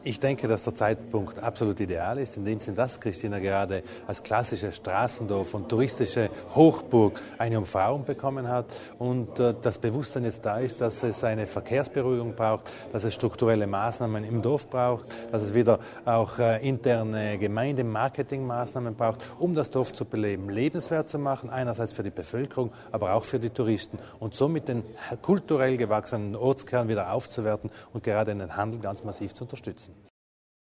Ich denke, dass der Zeitpunkt absolut ideal ist, in dem Sinn, dass Christina gerade als klassisches Straßendorf und touristische Hochburg eine Umfahrung bekommen hat und das Bewusstsein jetzt da ist, dass es eine Verkehrsberuhigung braucht, dass es strukturelle Maßnahmen im Dorf braucht, dass es wieder auch interne Gemeindemarketingmaßnahmen braucht, um das Dorf zu beleben, lebenswert zu machen, einerseits für die Bevölkerung, aber auch für die Touristen und somit den kulturell gewachsenen Ortskern wieder aufzuwerten und gerade den Handel ganz massiv zu unterstützen.